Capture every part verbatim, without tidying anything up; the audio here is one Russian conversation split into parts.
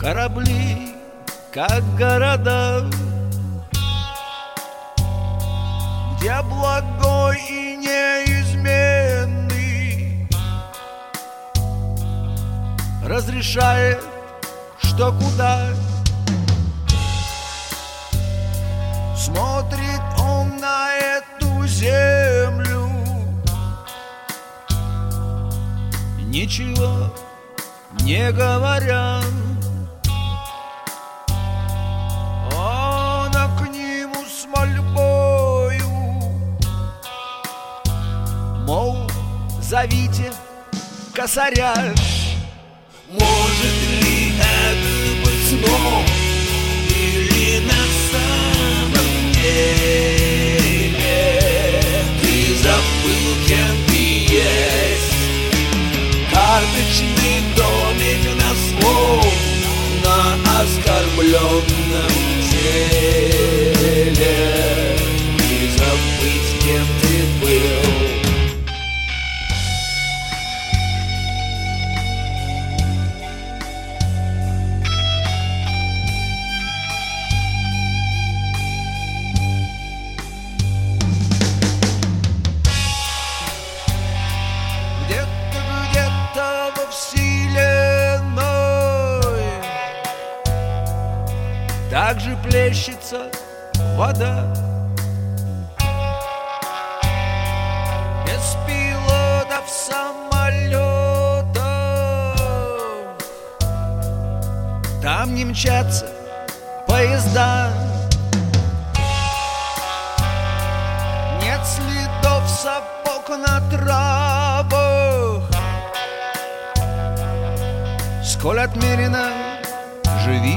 Корабли, как города, где благой и неизменный разрешает, что куда. Смотрит он на эту землю, ничего не говоря. Она к нему с мольбою, мол, зовите косаря. Может ли это быть сном или на самом деле ты забыл, кем ты есть? Карточный домик на слов, на оскорбленном теле. И забыть, кем ты был. Где-то, где-то во вселенной также плещется вода. Без пилотов самолетов там не мчатся поезда. Нет следов сапог на травах. Сколь отмерено живи.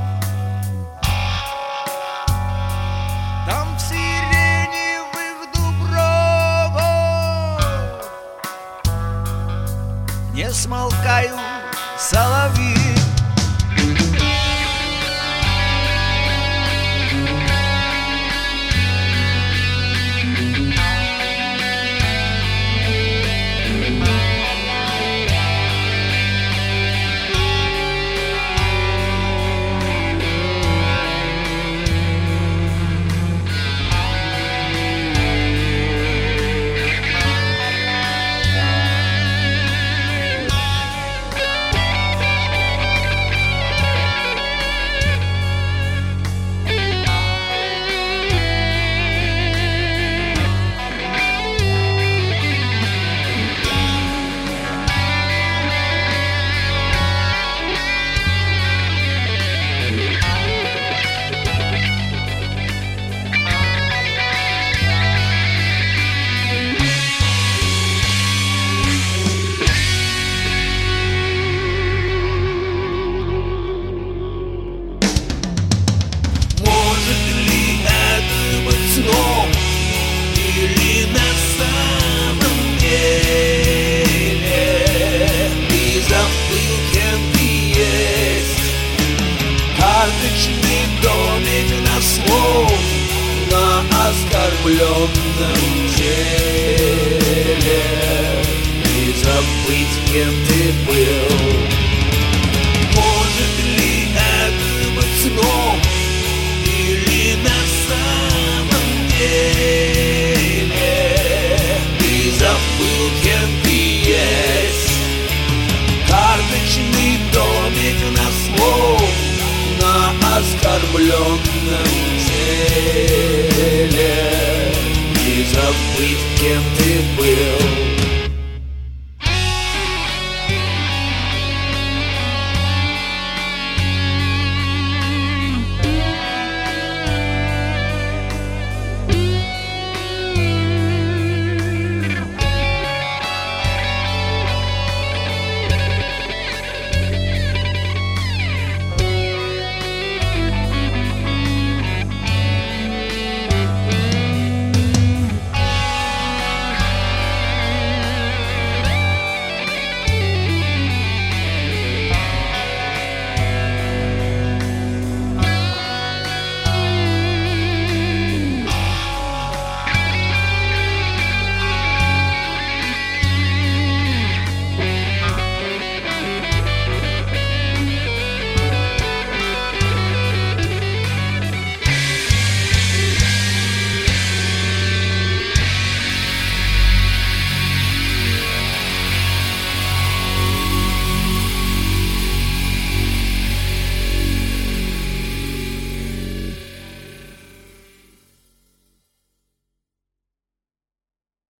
Там в сиреневых дубровах не смолкают соловьи. Сном или на самом деле ты забыл, кем ты есть? Карточный домик на слов, на оскорбленном теле. И забыть, кем ты был.